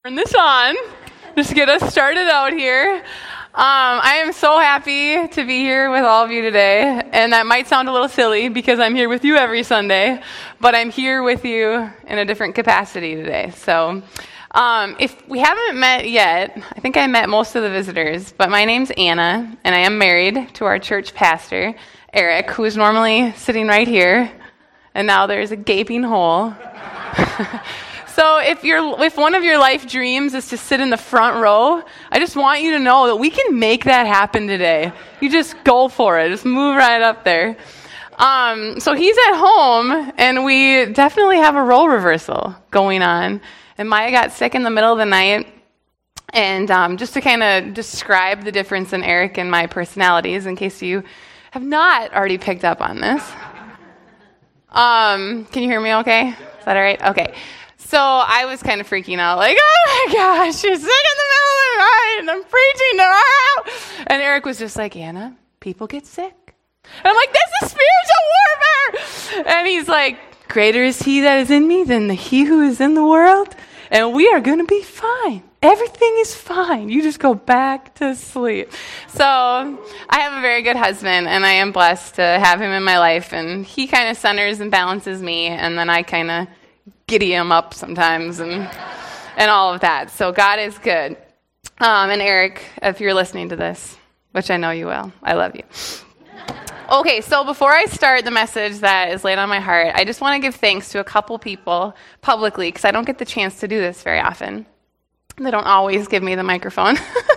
Turn this on, just to get us started out here. I am so happy to be here with all of you today, and that might sound a little silly because I'm here with you every Sunday, but I'm here with you in a different capacity today. So if we haven't met yet, I think I met most of the visitors, but my name's Anna, and I am married to our church pastor, Eric, who is normally sitting right here, and now there's a gaping hole. So if one of your life dreams is to sit in the front row, I just want you to know that we can make that happen today. You just go for it. Just move right up there. So he's at home, and we definitely have a role reversal going on. And Maya got sick in the middle of the night. And just to kind of describe the difference in Eric and my personalities, in case you have not already picked up on this. Can you hear me okay? Is that all right? Okay. So I was kind of freaking out, like, oh my gosh, she's sick in the middle of the night, and I'm preaching tomorrow. And Eric was just like, Anna, people get sick. And I'm like, this is spiritual warfare. And he's like, greater is he that is in me than he who is in the world. And we are going to be fine. Everything is fine. You just go back to sleep. So I have a very good husband, and I am blessed to have him in my life. And he kind of centers and balances me, and then I kind of giddy him up sometimes and all of that. So God is good. And Eric, if you're listening to this, which I know you will, I love you. Okay, so before I start the message that is laid on my heart, I just want to give thanks to a couple people publicly, because I don't get the chance to do this very often. They don't always give me the microphone.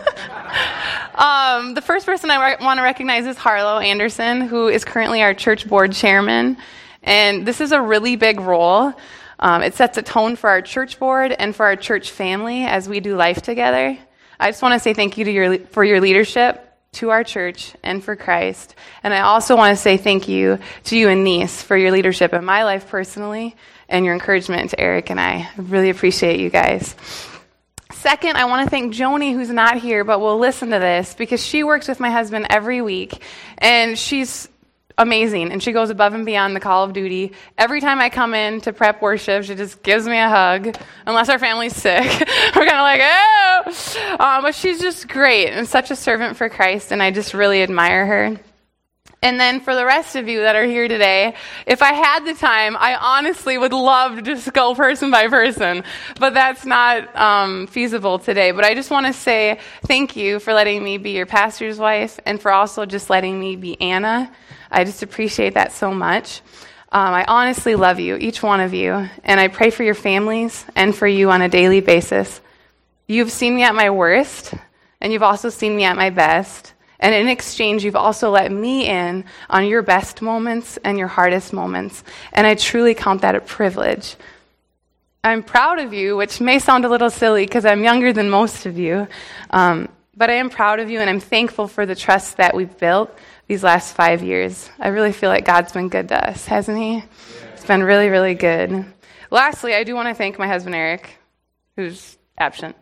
The first person I want to recognize is Harlow Anderson, who is currently our church board chairman. And this is a really big role. It sets a tone for our church board and for our church family as we do life together. I just want to say thank you for your leadership to our church and for Christ. And I also want to say thank you to you and Niece for your leadership in my life personally and your encouragement to Eric and I. I really appreciate you guys. Second, I want to thank Joni, who's not here but will listen to this, because she works with my husband every week, and she's amazing, and she goes above and beyond the call of duty. Every time I come in to prep worship, she just gives me a hug, unless our family's sick. We're kind of like, oh! But she's just great and such a servant for Christ, and I just really admire her. And then for the rest of you that are here today, if I had the time, I honestly would love to just go person by person, but that's not feasible today. But I just want to say thank you for letting me be your pastor's wife, and for also just letting me be Anna. I just appreciate that so much. I honestly love you, each one of you, and I pray for your families and for you on a daily basis. You've seen me at my worst, and you've also seen me at my best. And in exchange, you've also let me in on your best moments and your hardest moments. And I truly count that a privilege. I'm proud of you, which may sound a little silly because I'm younger than most of you. But I am proud of you, and I'm thankful for the trust that we've built these last 5 years. I really feel like God's been good to us, hasn't he? Yeah. It's been really, really good. Lastly, I do want to thank my husband, Eric, who's absent,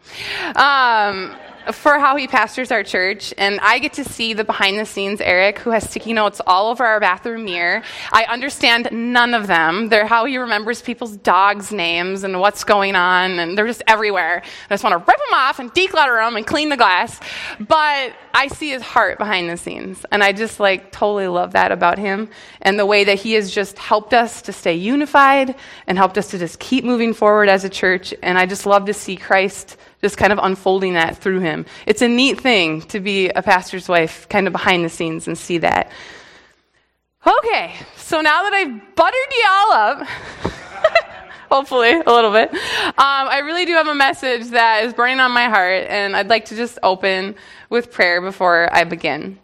for how he pastors our church. And I get to see the behind-the-scenes Eric, who has sticky notes all over our bathroom mirror. I understand none of them. They're how he remembers people's dogs' names and what's going on, and they're just everywhere. I just want to rip them off and declutter them and clean the glass. But I see his heart behind the scenes, and I just totally love that about him, and the way that he has just helped us to stay unified and helped us to just keep moving forward as a church. And I just love to see Christ just kind of unfolding that through him. It's a neat thing to be a pastor's wife, kind of behind the scenes, and see that. Okay, so now that I've buttered you all up, hopefully a little bit, I really do have a message that is burning on my heart, and I'd like to just open with prayer before I begin.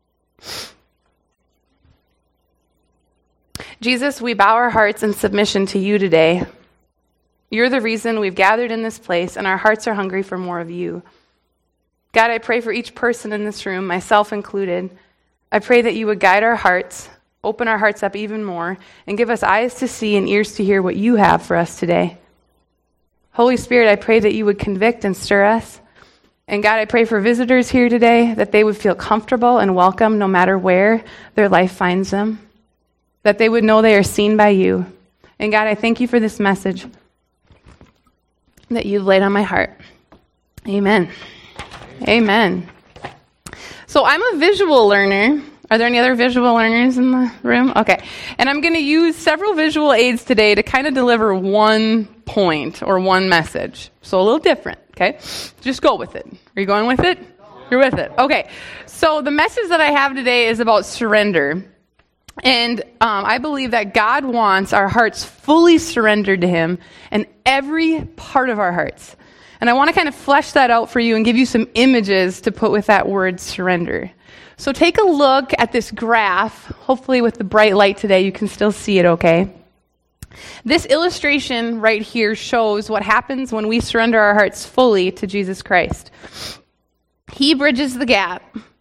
Jesus, we bow our hearts in submission to you today. You're the reason we've gathered in this place, and our hearts are hungry for more of you. God, I pray for each person in this room, myself included. I pray that you would guide our hearts, open our hearts up even more, and give us eyes to see and ears to hear what you have for us today. Holy Spirit, I pray that you would convict and stir us. And God, I pray for visitors here today, that they would feel comfortable and welcome no matter where their life finds them, that they would know they are seen by you. And God, I thank you for this message. that you've laid on my heart. Amen. Amen. So I'm a visual learner. Are there any other visual learners in the room? Okay. And I'm going to use several visual aids today to kind of deliver one point or one message. So a little different, okay? Just go with it. Are you going with it? You're with it. Okay. So the message that I have today is about surrender. And I believe that God wants our hearts fully surrendered to Him and every part of our hearts. And I want to kind of flesh that out for you and give you some images to put with that word surrender. So take a look at this graph. Hopefully with the bright light today, you can still see it okay. This illustration right here shows what happens when we surrender our hearts fully to Jesus Christ. He bridges the gap,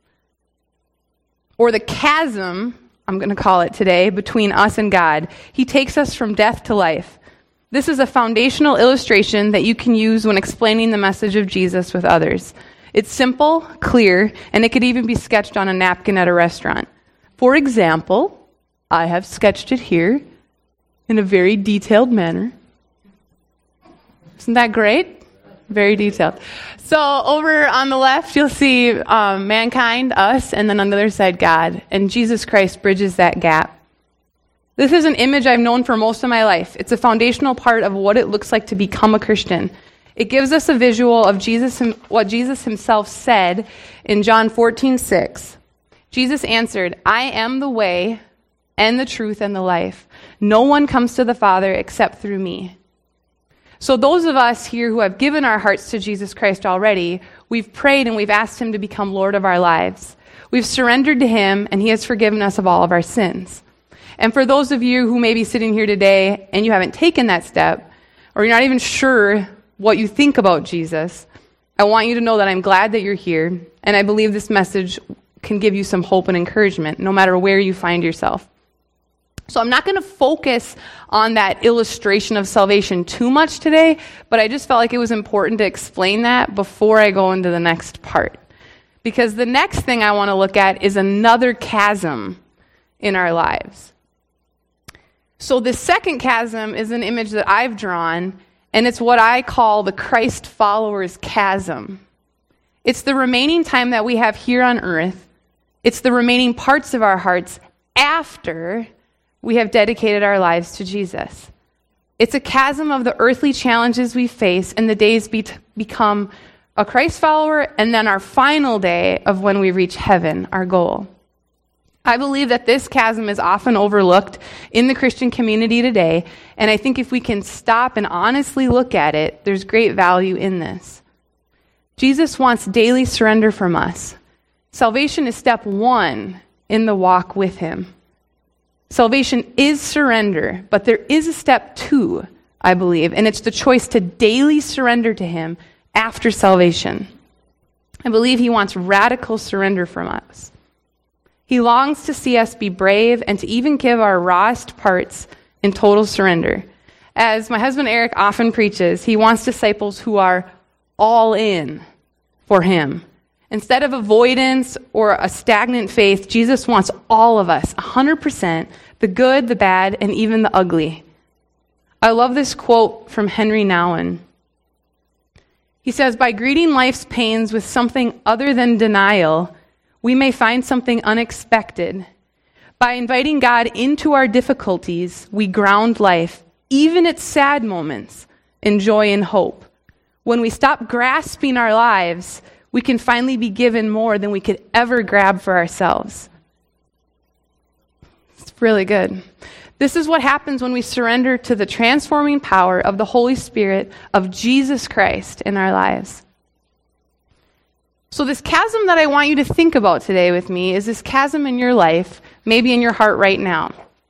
or the chasm, I'm going to call it today, between us and God. He takes us from death to life. This is a foundational illustration that you can use when explaining the message of Jesus with others. It's simple, clear, and it could even be sketched on a napkin at a restaurant. For example, I have sketched it here in a very detailed manner. Isn't that great? Very detailed. So over on the left, you'll see mankind, us, and then on the other side, God. And Jesus Christ bridges that gap. This is an image I've known for most of my life. It's a foundational part of what it looks like to become a Christian. It gives us a visual of what Jesus himself said in John 14:6. Jesus answered, "I am the way and the truth and the life. No one comes to the Father except through me." So those of us here who have given our hearts to Jesus Christ already, we've prayed and we've asked Him to become Lord of our lives. We've surrendered to Him, and He has forgiven us of all of our sins. And for those of you who may be sitting here today and you haven't taken that step, or you're not even sure what you think about Jesus, I want you to know that I'm glad that you're here, and I believe this message can give you some hope and encouragement, no matter where you find yourself. So I'm not going to focus on that illustration of salvation too much today, but I just felt like it was important to explain that before I go into the next part. Because the next thing I want to look at is another chasm in our lives. So the second chasm is an image that I've drawn, and it's what I call the Christ followers chasm. It's the remaining time that we have here on earth. It's the remaining parts of our hearts after we have dedicated our lives to Jesus. It's a chasm of the earthly challenges we face and the days become a Christ follower, and then our final day of when we reach heaven, our goal. I believe that this chasm is often overlooked in the Christian community today, and I think if we can stop and honestly look at it, there's great value in this. Jesus wants daily surrender from us. Salvation is step one in the walk with Him. Salvation is surrender, but there is a step two, I believe, and it's the choice to daily surrender to Him after salvation. I believe He wants radical surrender from us. He longs to see us be brave and to even give our rawest parts in total surrender. As my husband Eric often preaches, he wants disciples who are all in for Him. Instead of avoidance or a stagnant faith, Jesus wants all of us, 100%, the good, the bad, and even the ugly. I love this quote from Henry Nouwen. He says, "By greeting life's pains with something other than denial, we may find something unexpected. By inviting God into our difficulties, we ground life, even its sad moments, in joy and hope. When we stop grasping our lives, we can finally be given more than we could ever grab for ourselves." It's really good. This is what happens when we surrender to the transforming power of the Holy Spirit of Jesus Christ in our lives. So this chasm that I want you to think about today with me is this chasm in your life, maybe in your heart right now.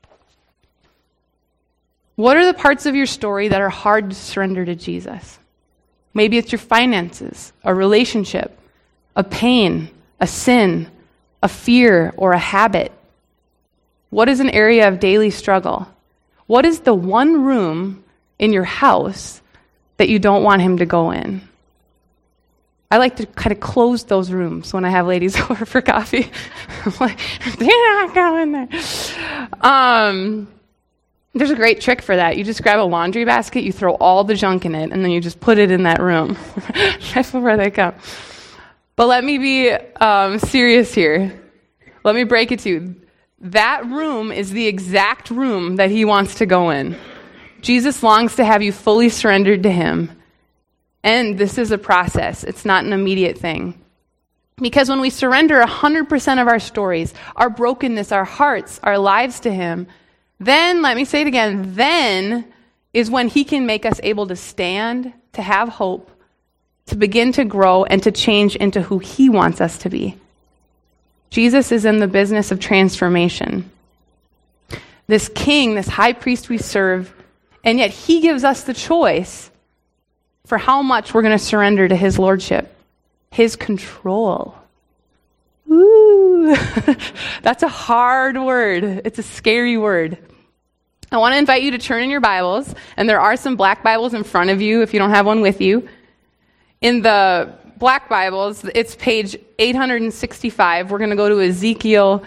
What are the parts of your story that are hard to surrender to Jesus? Maybe it's your finances, a relationship, a pain, a sin, a fear, or a habit. What is an area of daily struggle? What is the one room in your house that you don't want Him to go in? I like to kind of close those rooms when I have ladies over for coffee. I'm like, they're not going there. There's a great trick for that. You just grab a laundry basket, you throw all the junk in it, and then you just put it in that room. That's where they come. But let me be serious here. Let me break it to you. That room is the exact room that he wants to go in. Jesus longs to have you fully surrendered to him. And this is a process. It's not an immediate thing. Because when we surrender 100% of our stories, our brokenness, our hearts, our lives to him, then, let me say it again, then is when he can make us able to stand, to have hope, to begin to grow, and to change into who he wants us to be. Jesus is in the business of transformation. This king, this high priest we serve, and yet he gives us the choice for how much we're going to surrender to his lordship, his control. Ooh, that's a hard word. It's a scary word. I want to invite you to turn in your Bibles, and there are some black Bibles in front of you if you don't have one with you. In the black Bibles, it's page 865. We're going to go to Ezekiel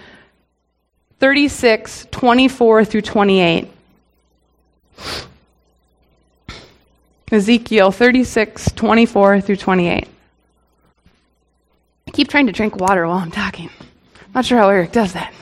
36, 24 through 28. Ezekiel 36, 24 through 28. I keep trying to drink water while I'm talking. Not sure how Eric does that.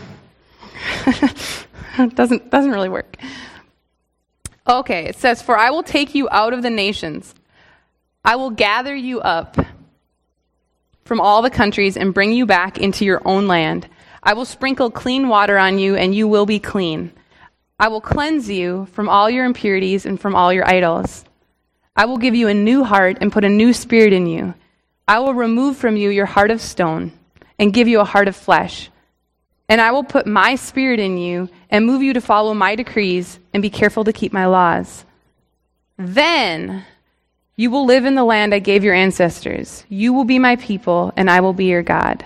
It doesn't really work. Okay, it says, "For I will take you out of the nations. I will gather you up from all the countries and bring you back into your own land. I will sprinkle clean water on you, and you will be clean. I will cleanse you from all your impurities and from all your idols. I will give you a new heart and put a new spirit in you. I will remove from you your heart of stone and give you a heart of flesh. And I will put my spirit in you and move you to follow my decrees and be careful to keep my laws. Then you will live in the land I gave your ancestors. You will be my people, and I will be your God."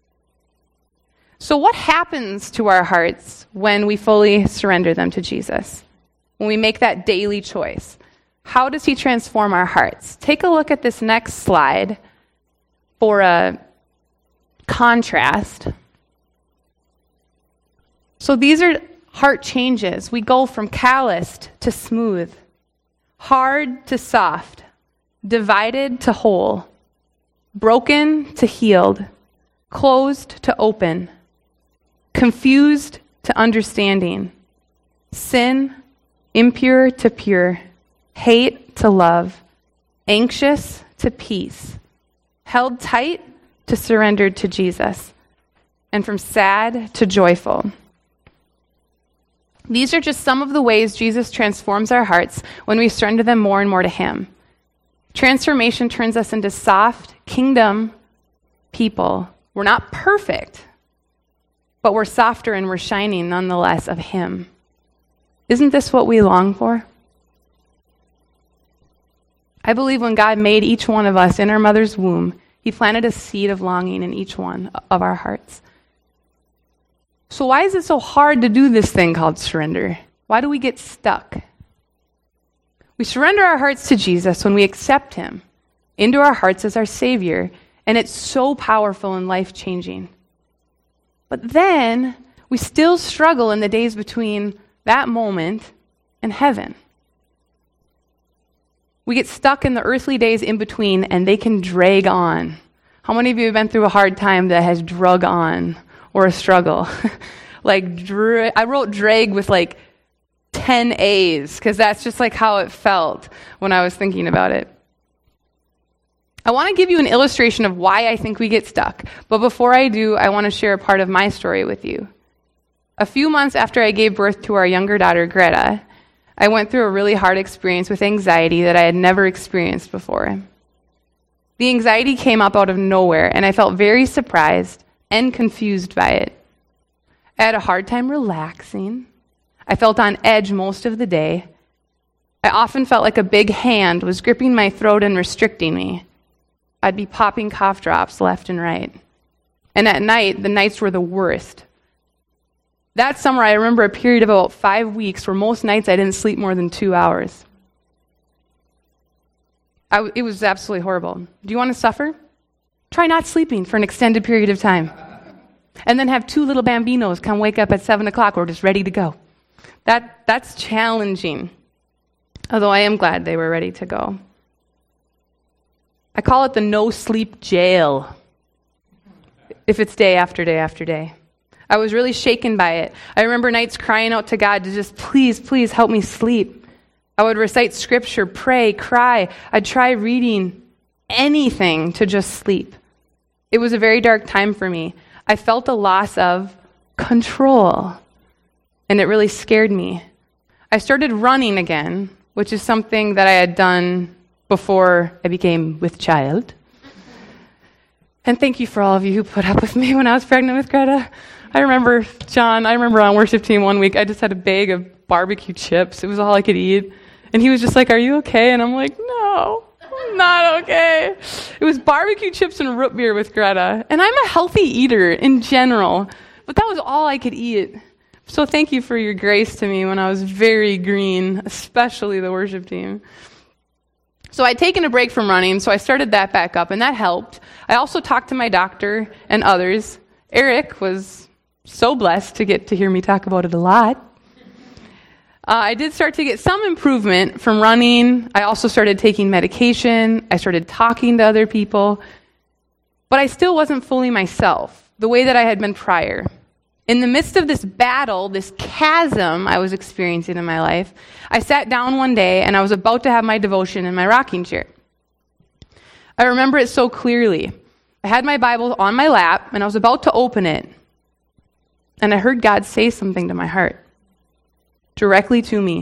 So what happens to our hearts when we fully surrender them to Jesus? When we make that daily choice? How does he transform our hearts? Take a look at this next slide for a contrast. So these are heart changes. We go from calloused to smooth, hard to soft, divided to whole, broken to healed, closed to open, confused to understanding, sin, impure to pure, hate to love, anxious to peace, held tight to surrendered to Jesus, and from sad to joyful. These are just some of the ways Jesus transforms our hearts when we surrender them more and more to him. Transformation turns us into soft kingdom people. We're not perfect, but we're softer and we're shining nonetheless of him. Isn't this what we long for? I believe when God made each one of us in our mother's womb, he planted a seed of longing in each one of our hearts. So why is it so hard to do this thing called surrender? Why do we get stuck? We surrender our hearts to Jesus when we accept him into our hearts as our Savior, and it's so powerful and life-changing. But then we still struggle in the days between that moment and heaven. We get stuck in the earthly days in between, and they can drag on. How many of you have been through a hard time that has drug on? Or a struggle? I wrote drag with 10 A's because that's just how it felt when I was thinking about it. I want to give you an illustration of why I think we get stuck. But before I do, I want to share a part of my story with you. A few months after I gave birth to our younger daughter, Greta, I went through a really hard experience with anxiety that I had never experienced before. The anxiety came up out of nowhere, and I felt very surprised and confused by it. I had a hard time relaxing. I felt on edge most of the day. I often felt like a big hand was gripping my throat and restricting me. I'd be popping cough drops left and right. And at night, the nights were the worst. That summer, I remember a period of about 5 weeks where most nights I didn't sleep more than 2 hours. It was absolutely horrible. Do you want to suffer? Try not sleeping for an extended period of time. And then have 2 little bambinos come wake up at 7 o'clock. We're just ready to go. That's challenging, although I am glad they were ready to go. I call it the no-sleep jail, if it's day after day after day. I was really shaken by it. I remember nights crying out to God to just, please, please help me sleep. I would recite scripture, pray, cry. I'd try reading anything to just sleep. It was a very dark time for me. I felt a loss of control, and it really scared me. I started running again, which is something that I had done before I became with child. And thank you for all of you who put up with me when I was pregnant with Greta. I remember on worship team one week, I just had a bag of barbecue chips. It was all I could eat. And he was just like, "Are you okay?" And I'm like, "No, I'm not okay." It was barbecue chips and root beer with Greta. And I'm a healthy eater in general, but that was all I could eat. So thank you for your grace to me when I was very green, especially the worship team. So I'd taken a break from running, so I started that back up, and that helped. I also talked to my doctor and others. Eric was so blessed to get to hear me talk about it a lot. I did start to get some improvement from running. I also started taking medication. I started talking to other people. But I still wasn't fully myself, the way that I had been prior. In the midst of this battle, this chasm I was experiencing in my life, I sat down one day and I was about to have my devotion in my rocking chair. I remember it so clearly. I had my Bible on my lap and I was about to open it. And I heard God say something to my heart, directly to me.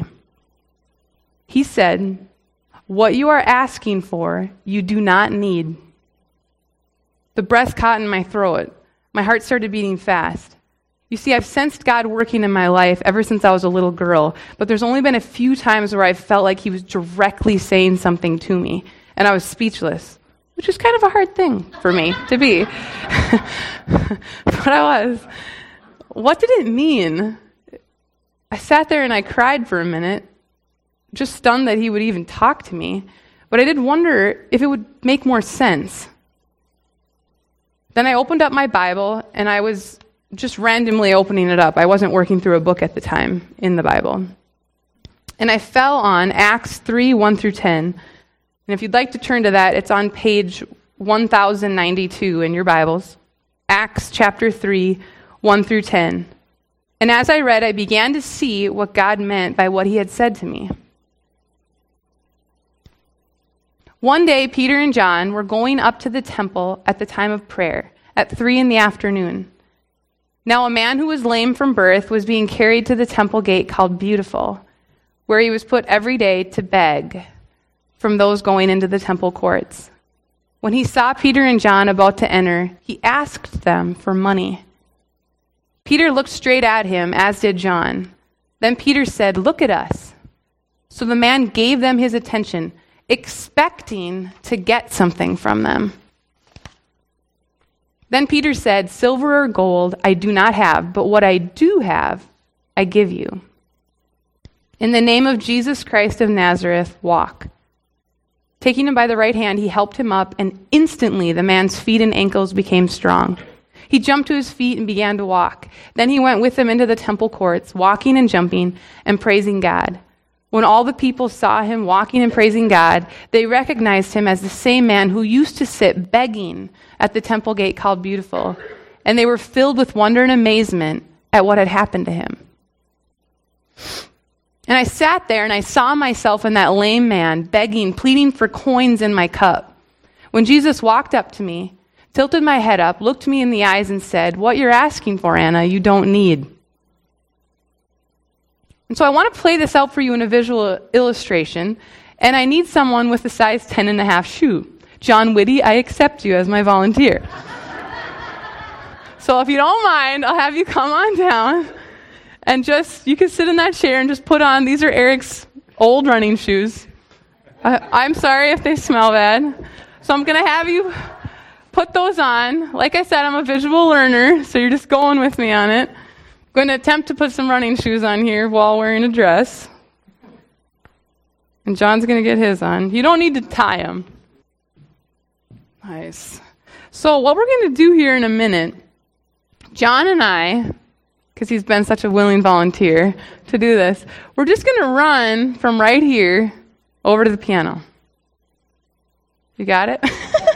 He said, "What you are asking for, you do not need." The breath caught in my throat. My heart started beating fast. You see, I've sensed God working in my life ever since I was a little girl, but there's only been a few times where I've felt like he was directly saying something to me, and I was speechless, which is kind of a hard thing for me to be. But I was. What did it mean? I sat there and I cried for a minute, just stunned that he would even talk to me, but I did wonder if it would make more sense. Then I opened up my Bible, and I was just randomly opening it up. I wasn't working through a book at the time in the Bible. And I fell on Acts 3, 1 through 10. And if you'd like to turn to that, it's on page 1092 in your Bibles. Acts chapter 3, 1 through 10. And as I read, I began to see what God meant by what he had said to me. One day, Peter and John were going up to the temple at the time of prayer, at 3 p.m. Now a man who was lame from birth was being carried to the temple gate called Beautiful, where he was put every day to beg from those going into the temple courts. When he saw Peter and John about to enter, he asked them for money. Peter looked straight at him, as did John. Then Peter said, "Look at us." So the man gave them his attention, expecting to get something from them. Then Peter said, "Silver or gold I do not have, but what I do have, I give you. In the name of Jesus Christ of Nazareth, walk." Taking him by the right hand, he helped him up, and instantly the man's feet and ankles became strong. He jumped to his feet and began to walk. Then he went with them into the temple courts, walking and jumping and praising God. When all the people saw him walking and praising God, they recognized him as the same man who used to sit begging at the temple gate called Beautiful, and they were filled with wonder and amazement at what had happened to him. And I sat there and I saw myself in that lame man, begging, pleading for coins in my cup. When Jesus walked up to me, tilted my head up, looked me in the eyes and said, "What you're asking for, Anna, you don't need." And so I want to play this out for you in a visual illustration, and I need someone with a size 10.5 shoe. John Whitty, I accept you as my volunteer. So if you don't mind, I'll have you come on down, and you can sit in that chair and just put on, these are Eric's old running shoes. I'm sorry if they smell bad. So I'm going to have you put those on. Like I said, I'm a visual learner, so you're just going with me on it. I'm going to attempt to put some running shoes on here while wearing a dress. And John's going to get his on. You don't need to tie them. Nice. So what we're going to do here in a minute, John and I because he's been such a willing volunteer to do this. We're just going to run from right here over to the piano. You got it?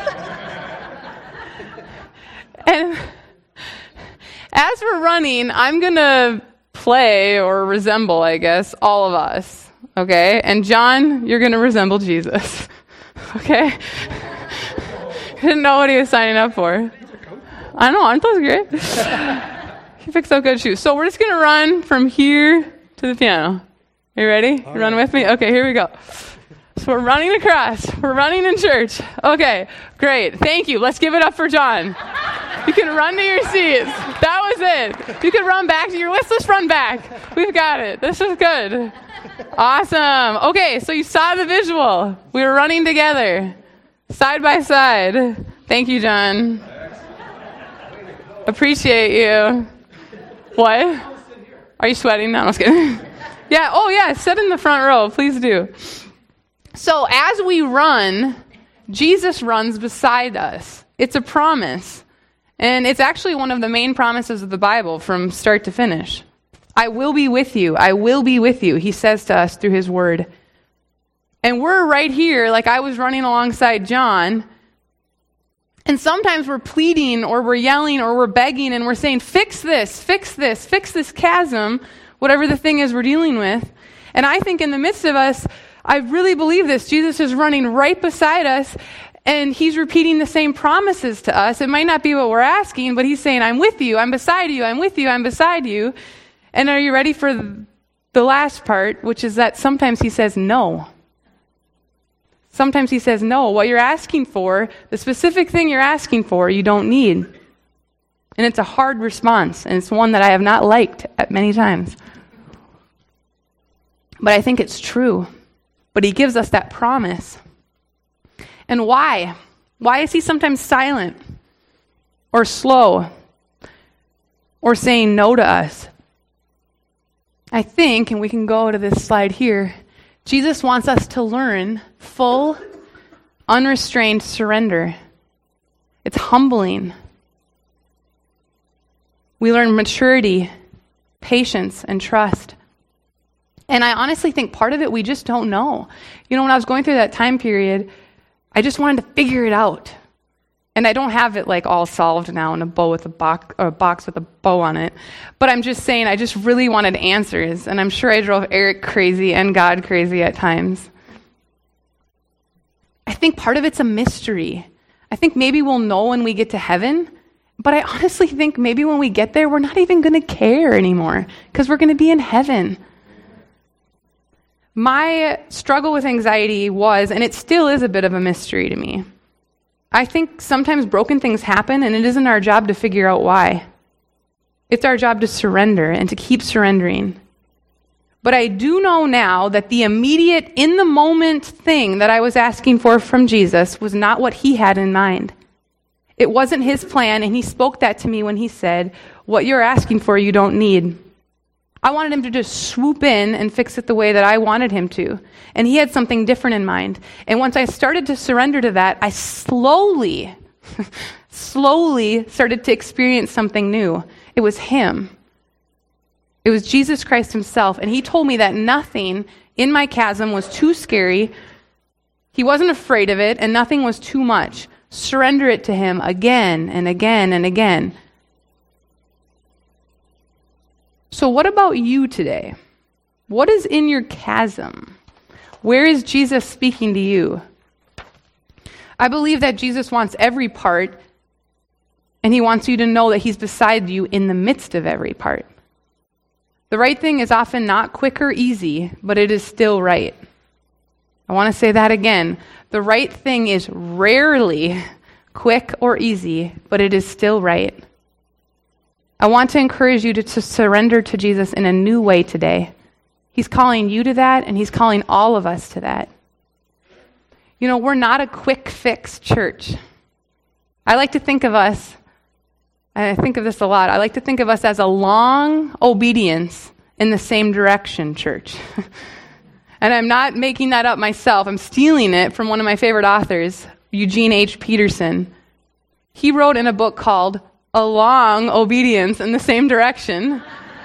And as we're running, I'm going to play or resemble, I guess, all of us. Okay? And John, you're going to resemble Jesus. Okay? Didn't know what he was signing up for. I know, aren't those great? He picks up good shoes. So we're just going to run from here to the piano. Are you ready? You run with me? Okay, here we go. So we're running across. We're running in church. Okay, great. Thank you. Let's give it up for John. You can run to your seats. That was it. You can run back to your list. Let's run back. We've got it. This is good. Awesome. Okay, so you saw the visual. We were running together, side by side. Thank you, John. Appreciate you. What? Are you sweating? No, I'm just kidding. Yeah, oh yeah, sit in the front row. Please do. So as we run, Jesus runs beside us. It's a promise. And it's actually one of the main promises of the Bible from start to finish. I will be with you. I will be with you, he says to us through his word. And we're right here, like I was running alongside John. And sometimes we're pleading or we're yelling or we're begging and we're saying, fix this chasm, whatever the thing is we're dealing with. And I think in the midst of us, I really believe this. Jesus is running right beside us, and he's repeating the same promises to us. It might not be what we're asking, but he's saying, I'm with you, I'm beside you, I'm with you, I'm beside you. And are you ready for the last part, which is that sometimes he says no. Sometimes he says no. What you're asking for, the specific thing you're asking for, you don't need. And it's a hard response, and it's one that I have not liked at many times. But I think it's true. But he gives us that promise. And why? Why is he sometimes silent or slow or saying no to us? I think, and we can go to this slide here, Jesus wants us to learn full, unrestrained surrender. It's humbling. We learn maturity, patience, and trust. And I honestly think part of it we just don't know. You know, when I was going through that time period, I just wanted to figure it out. And I don't have it like all solved now in a bow with a box with a bow on it. But I'm just saying I just really wanted answers. And I'm sure I drove Eric crazy and God crazy at times. I think part of it's a mystery. I think maybe we'll know when we get to heaven. But I honestly think maybe when we get there, we're not even going to care anymore because we're going to be in heaven. My struggle with anxiety was, and it still is a bit of a mystery to me. I think sometimes broken things happen, and it isn't our job to figure out why. It's our job to surrender and to keep surrendering. But I do know now that the immediate, in-the-moment thing that I was asking for from Jesus was not what he had in mind. It wasn't his plan, and he spoke that to me when he said, what you're asking for, you don't need. I wanted him to just swoop in and fix it the way that I wanted him to. And he had something different in mind. And once I started to surrender to that, I slowly started to experience something new. It was him. It was Jesus Christ himself. And he told me that nothing in my chasm was too scary. He wasn't afraid of it, and nothing was too much. Surrender it to him again and again and again. So what about you today? What is in your chasm? Where is Jesus speaking to you? I believe that Jesus wants every part, and he wants you to know that he's beside you in the midst of every part. The right thing is often not quick or easy, but it is still right. I want to say that again. The right thing is rarely quick or easy, but it is still right. I want to encourage you to surrender to Jesus in a new way today. He's calling you to that, and he's calling all of us to that. You know, we're not a quick fix church. I like to think of us, and I think of this a lot, I like to think of us as a long obedience in the same direction church. And I'm not making that up myself. I'm stealing it from one of my favorite authors, Eugene H. Peterson. He wrote in a book called A Long Obedience in the Same Direction.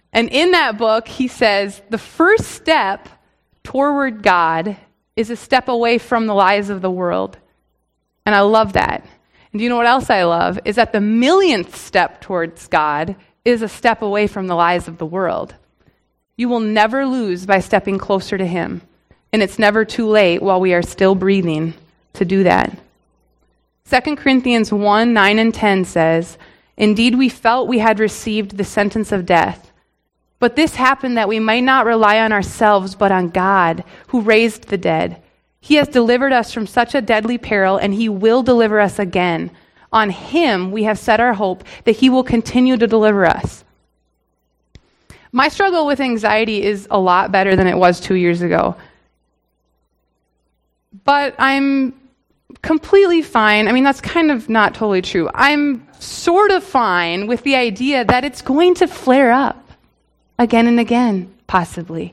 And in that book, he says, the first step toward God is a step away from the lies of the world. And I love that. And do you know what else I love? Is that the millionth step towards God is a step away from the lies of the world. You will never lose by stepping closer to him. And it's never too late while we are still breathing to do that. 2 Corinthians 1, 9 and 10 says, indeed we felt we had received the sentence of death. But this happened that we might not rely on ourselves, but on God, who raised the dead. He has delivered us from such a deadly peril, and he will deliver us again. On him we have set our hope that he will continue to deliver us. My struggle with anxiety is a lot better than it was 2 years ago. But I'm completely fine. I mean, that's kind of not totally true. I'm sort of fine with the idea that it's going to flare up again and again, possibly.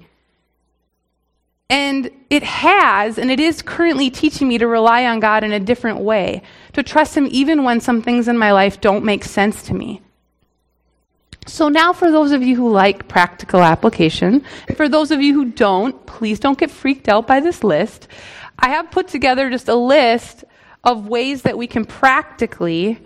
And it has, and it is currently teaching me to rely on God in a different way, to trust him even when some things in my life don't make sense to me. So now for those of you who like practical application, and for those of you who don't, please don't get freaked out by this list. I have put together just a list of ways that we can practically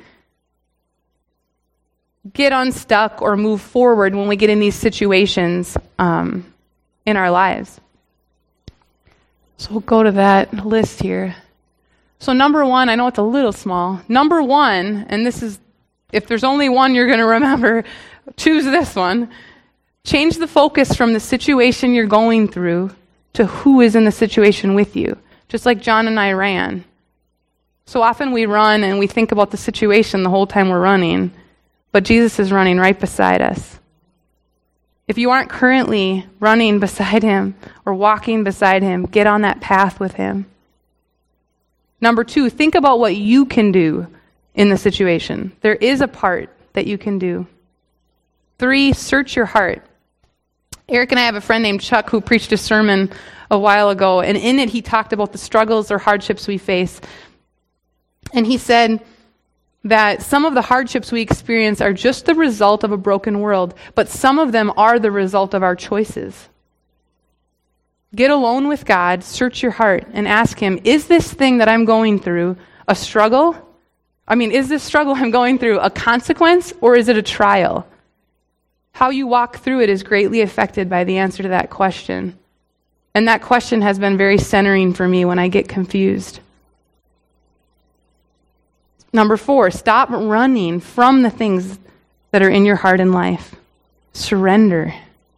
get unstuck or move forward when we get in these situations in our lives. So we'll go to that list here. So number one, I know it's a little small. Number one, and this is, if there's only one you're going to remember, choose this one. Change the focus from the situation you're going through to who is in the situation with you. Just like John and I ran. So often we run and we think about the situation the whole time we're running, but Jesus is running right beside us. If you aren't currently running beside him or walking beside him, get on that path with him. Number two, think about what you can do in the situation. There is a part that you can do. 3, search your heart. Eric and I have a friend named Chuck who preached a sermon a while ago, and in it he talked about the struggles or hardships we face. And he said that some of the hardships we experience are just the result of a broken world, but some of them are the result of our choices. Get alone with God, search your heart, and ask him, is this thing that I'm going through a struggle? Is this struggle I'm going through a consequence, or is it a trial? How you walk through it is greatly affected by the answer to that question. And that question has been very centering for me when I get confused. Number 4, stop running from the things that are in your heart and life. Surrender.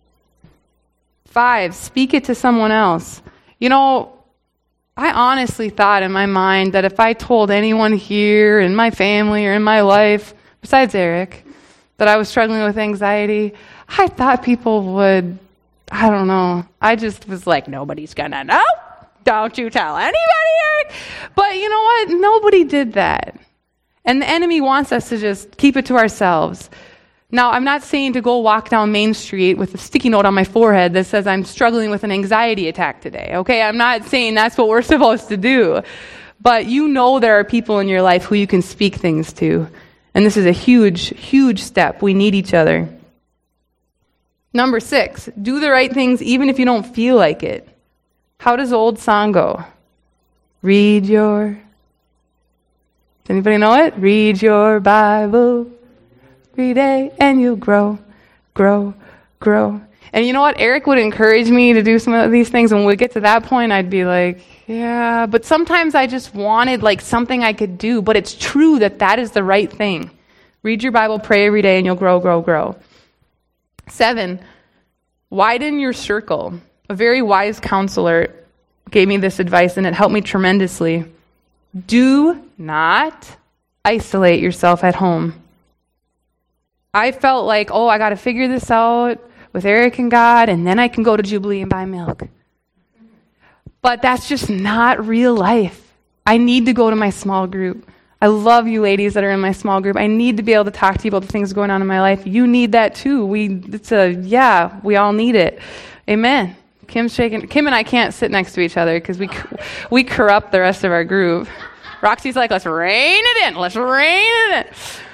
5, speak it to someone else. I honestly thought in my mind that if I told anyone here in my family or in my life, besides Eric, that I was struggling with anxiety, I thought people would, I don't know. I just was like, nobody's gonna know. Don't you tell anybody, Eric. But you know what? Nobody did that. And the enemy wants us to just keep it to ourselves. Now, I'm not saying to go walk down Main Street with a sticky note on my forehead that says I'm struggling with an anxiety attack today, okay? I'm not saying that's what we're supposed to do. But there are people in your life who you can speak things to. And this is a huge, huge step. We need each other. Number 6, do the right things even if you don't feel like it. How does the old song go? Does anybody know it? Read your Bible every day and you'll grow, grow, grow. And you know what? Eric would encourage me to do some of these things. When we get to that point, I'd be like, yeah. But sometimes I just wanted something I could do. But it's true that is the right thing. Read your Bible, pray every day, and you'll grow, grow, grow. 7, widen your circle. A very wise counselor gave me this advice, and it helped me tremendously. Do not isolate yourself at home. I felt like, I got to figure this out with Eric and God, and then I can go to Jubilee and buy milk. But that's just not real life. I need to go to my small group. I love you ladies that are in my small group. I need to be able to talk to you about the things going on in my life. You need that too. We all need it. Amen. Kim's shaking. Kim and I can't sit next to each other because we corrupt the rest of our group. Roxy's like, let's rein it in. Let's rein it in.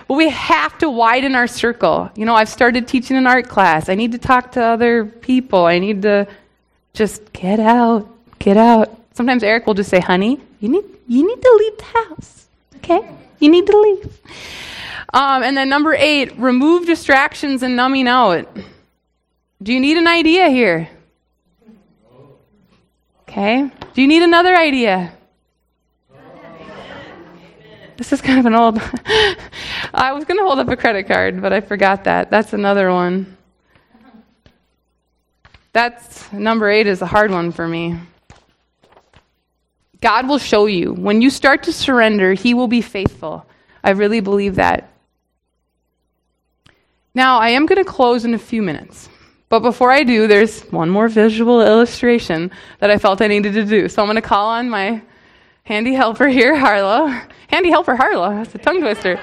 But we have to widen our circle. I've started teaching an art class. I need to talk to other people. I need to just get out. Sometimes Eric will just say, honey, you need to leave the house. Okay? You need to leave. And then number 8, remove distractions and numbing out. Do you need an idea here? Okay. Do you need another idea? This is kind of an old... I was going to hold up a credit card, but I forgot that. That's another one. That's number 8 is a hard one for me. God will show you. When you start to surrender, He will be faithful. I really believe that. Now, I am going to close in a few minutes. But before I do, there's one more visual illustration that I felt I needed to do. So I'm going to call on my handy helper here, Harlow. Handy helper Harlow. That's a tongue twister.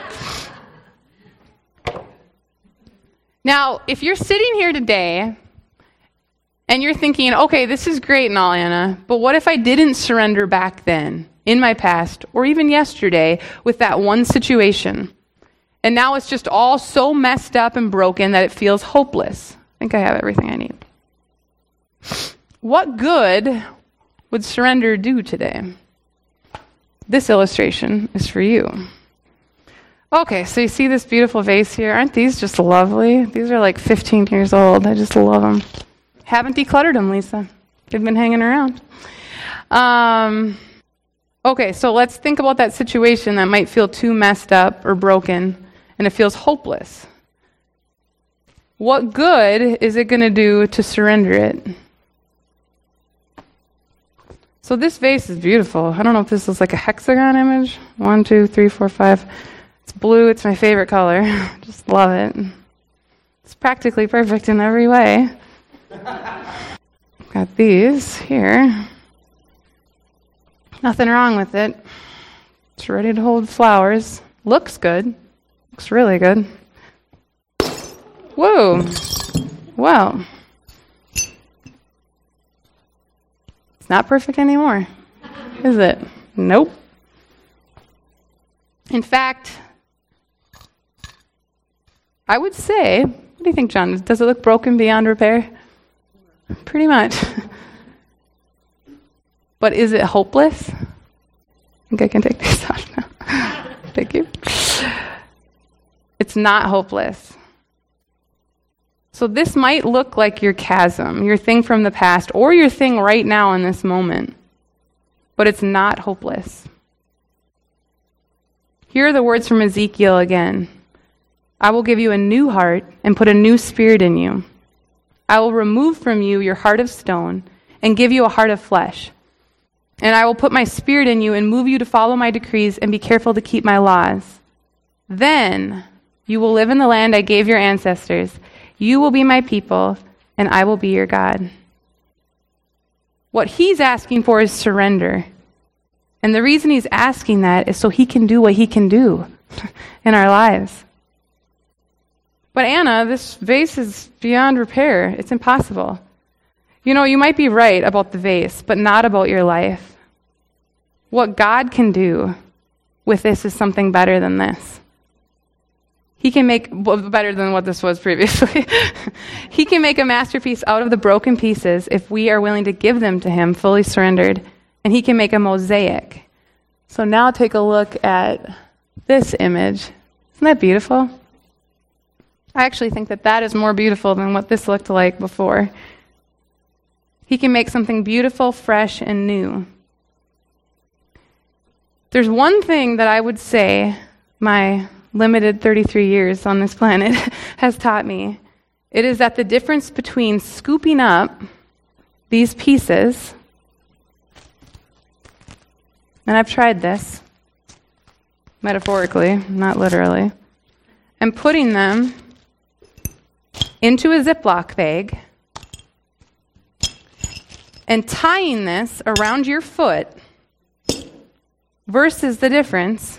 Now, if you're sitting here today and you're thinking, okay, this is great and all, Anna, but what if I didn't surrender back then, in my past, or even yesterday, with that one situation? And now it's just all so messed up and broken that it feels hopeless. I think I have everything I need. What good would surrender do today? This illustration is for you. Okay, so you see this beautiful vase here? Aren't these just lovely? These are like 15 years old. I just love them. Haven't decluttered them, Lisa. They've been hanging around. Okay, so let's think about that situation that might feel too messed up or broken, and it feels hopeless. What good is it going to do to surrender it? So this vase is beautiful. I don't know if this is like a hexagon image. 1, 2, 3, 4, 5. It's blue. It's my favorite color. Just love it. It's practically perfect in every way. Got these here. Nothing wrong with it. It's ready to hold flowers. Looks good. Looks really good. Whoa. Well. It's not perfect anymore, is it? Nope. In fact, I would say, what do you think, John? Does it look broken beyond repair? Pretty much. But is it hopeless? I think I can take this off now. Thank you. It's not hopeless. So this might look like your chasm, your thing from the past, or your thing right now in this moment. But it's not hopeless. Here are the words from Ezekiel again. I will give you a new heart and put a new spirit in you. I will remove from you your heart of stone and give you a heart of flesh. And I will put my spirit in you and move you to follow my decrees and be careful to keep my laws. Then you will live in the land I gave your ancestors. You will be my people, and I will be your God. What he's asking for is surrender. And the reason he's asking that is so he can do what he can do in our lives. But Anna, this vase is beyond repair. It's impossible. You might be right about the vase, but not about your life. What God can do with this is something better than this. He can make, better than what this was previously. He can make a masterpiece out of the broken pieces if we are willing to give them to him fully surrendered. And he can make a mosaic. So now take a look at this image. Isn't that beautiful? I actually think that is more beautiful than what this looked like before. He can make something beautiful, fresh, and new. There's one thing that I would say my limited 33 years on this planet has taught me. It is that the difference between scooping up these pieces, and I've tried this, metaphorically, not literally, and putting them into a Ziploc bag and tying this around your foot versus the difference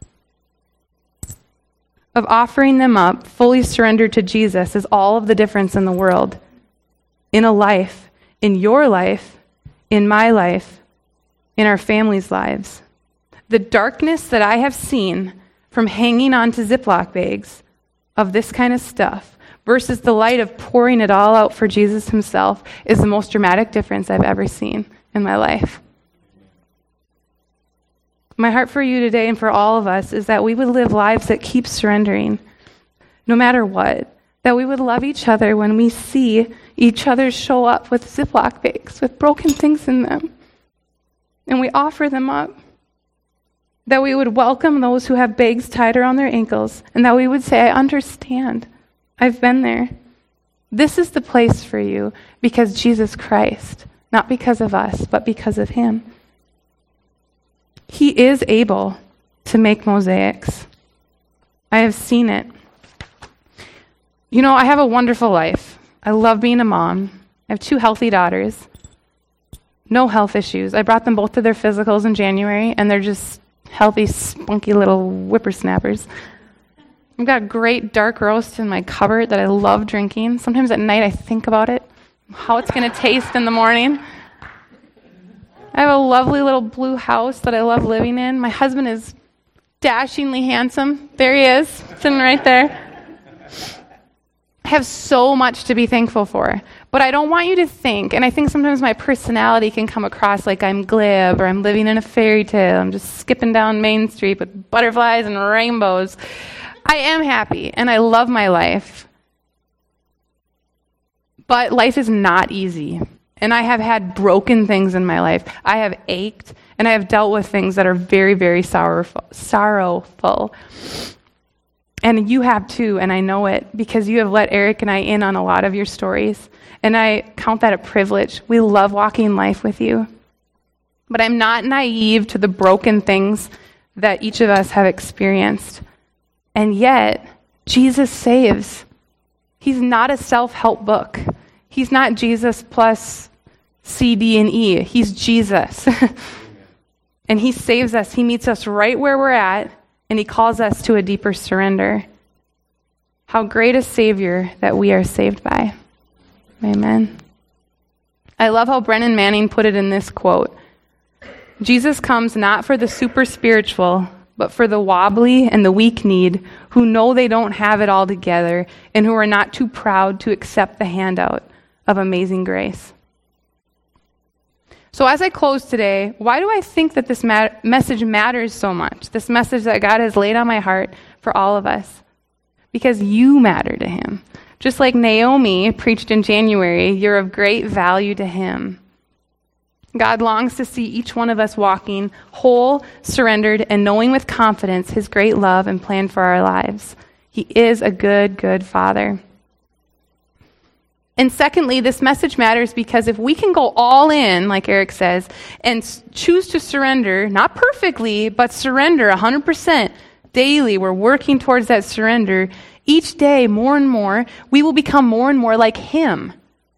of offering them up fully surrendered to Jesus is all of the difference in the world, in a life, in your life, in my life, in our families' lives. The darkness that I have seen from hanging on to Ziploc bags of this kind of stuff versus the light of pouring it all out for Jesus himself is the most dramatic difference I've ever seen in my life. My heart for you today and for all of us is that we would live lives that keep surrendering, no matter what. That we would love each other when we see each other show up with Ziploc bags, with broken things in them, and we offer them up. That we would welcome those who have bags tied around their ankles, and that we would say, I understand. I've been there. This is the place for you because Jesus Christ, not because of us, but because of him. He is able to make mosaics. I have seen it. You know, I have a wonderful life. I love being a mom. I have 2 healthy daughters. No health issues. I brought them both to their physicals in January, and they're just healthy, spunky little whippersnappers. I've got great dark roast in my cupboard that I love drinking. Sometimes at night I think about it, how it's going to taste in the morning. I have a lovely little blue house that I love living in. My husband is dashingly handsome. There he is, sitting right there. I have so much to be thankful for. But I don't want you to think, and I think sometimes my personality can come across like I'm glib or I'm living in a fairy tale. I'm just skipping down Main Street with butterflies and rainbows. I am happy, and I love my life. But life is not easy. And I have had broken things in my life. I have ached, and I have dealt with things that are very, very sorrowful. And you have too, and I know it, because you have let Eric and I in on a lot of your stories. And I count that a privilege. We love walking life with you. But I'm not naive to the broken things that each of us have experienced. And yet, Jesus saves. He's not a self-help book. He's not Jesus plus C, D, and E. He's Jesus. And he saves us. He meets us right where we're at, and he calls us to a deeper surrender. How great a Savior that we are saved by. Amen. I love how Brennan Manning put it in this quote. Jesus comes not for the super spiritual, but for the wobbly and the weak-kneed who know they don't have it all together and who are not too proud to accept the handout of amazing grace. So as I close today, why do I think that this message matters so much? This message that God has laid on my heart for all of us. Because you matter to him. Just like Naomi preached in January, you're of great value to him. God longs to see each one of us walking whole, surrendered, and knowing with confidence his great love and plan for our lives. He is a good, good Father. And secondly, this message matters because if we can go all in, like Eric says, and choose to surrender, not perfectly, but surrender 100% daily, we're working towards that surrender. Each day, more and more, we will become more and more like him.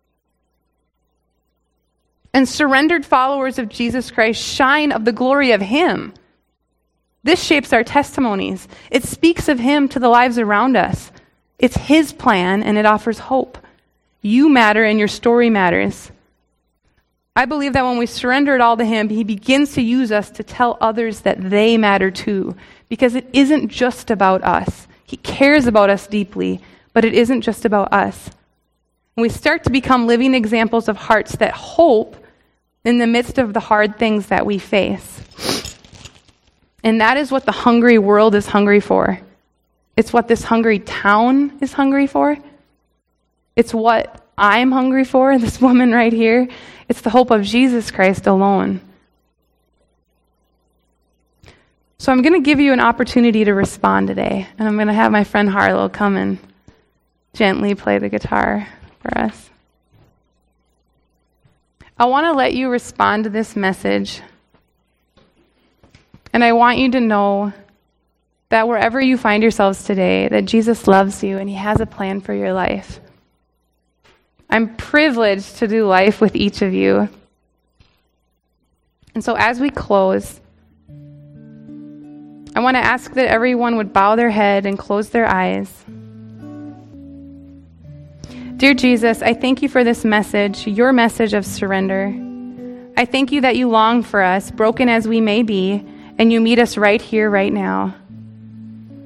And surrendered followers of Jesus Christ shine of the glory of him. This shapes our testimonies. It speaks of him to the lives around us. It's his plan, and it offers hope. You matter, and your story matters. I believe that when we surrender it all to him, he begins to use us to tell others that they matter too. Because it isn't just about us. He cares about us deeply, but it isn't just about us. And we start to become living examples of hearts that hope in the midst of the hard things that we face. And that is what the hungry world is hungry for. It's what this hungry town is hungry for. It's what I'm hungry for, this woman right here. It's the hope of Jesus Christ alone. So I'm going to give you an opportunity to respond today. And I'm going to have my friend Harlow come and gently play the guitar for us. I want to let you respond to this message. And I want you to know that wherever you find yourselves today, that Jesus loves you and he has a plan for your life. I'm privileged to do life with each of you. And so as we close, I want to ask that everyone would bow their head and close their eyes. Dear Jesus, I thank you for this message, your message of surrender. I thank you that you long for us, broken as we may be, and you meet us right here, right now.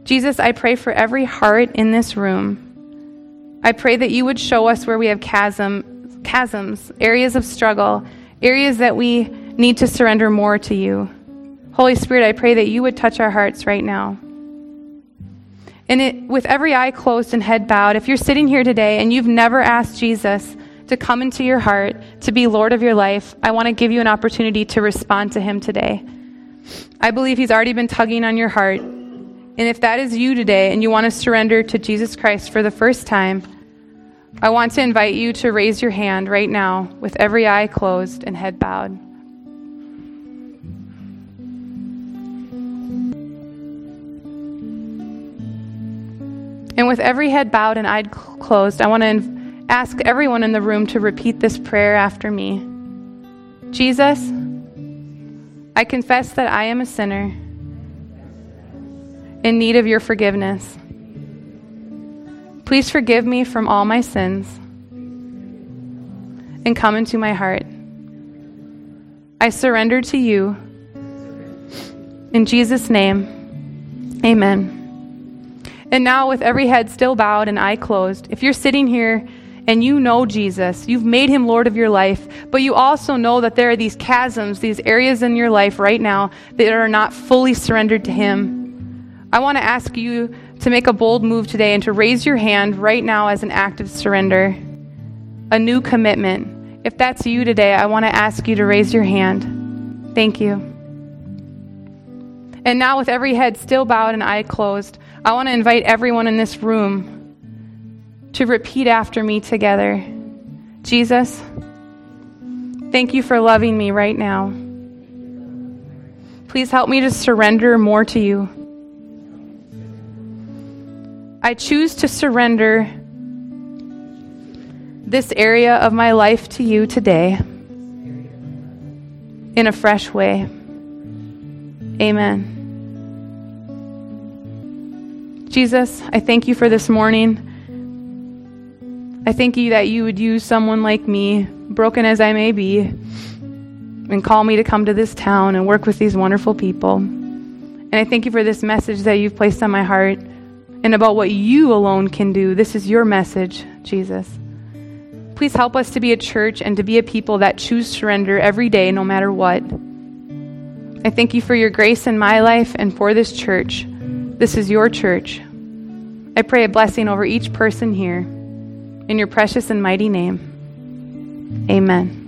Jesus, I pray for every heart in this room. I pray that you would show us where we have chasms, areas of struggle, areas that we need to surrender more to you. Holy Spirit, I pray that you would touch our hearts right now. And with every eye closed and head bowed, if you're sitting here today and you've never asked Jesus to come into your heart, to be Lord of your life, I want to give you an opportunity to respond to him today. I believe he's already been tugging on your heart. And if that is you today and you want to surrender to Jesus Christ for the first time, I want to invite you to raise your hand right now with every eye closed and head bowed. And with every head bowed and eye closed, I want to ask everyone in the room to repeat this prayer after me. Jesus, I confess that I am a sinner in need of your forgiveness. Please forgive me from all my sins and come into my heart. I surrender to you. In Jesus' name, amen. And now, with every head still bowed and eye closed, if you're sitting here and you know Jesus, you've made him Lord of your life, but you also know that there are these chasms, these areas in your life right now that are not fully surrendered to him, I want to ask you to make a bold move today and to raise your hand right now as an act of surrender, a new commitment. If that's you today, I want to ask you to raise your hand. Thank you. And now, with every head still bowed and eye closed, I want to invite everyone in this room to repeat after me together. Jesus, thank you for loving me right now. Please help me to surrender more to you. I choose to surrender this area of my life to you today in a fresh way. Amen. Jesus, I thank you for this morning. I thank you that you would use someone like me, broken as I may be, and call me to come to this town and work with these wonderful people. And I thank you for this message that you've placed on my heart and about what you alone can do. This is your message, Jesus. Please help us to be a church and to be a people that choose surrender every day, no matter what. I thank you for your grace in my life and for this church. This is your church. I pray a blessing over each person here. In your precious and mighty name, amen.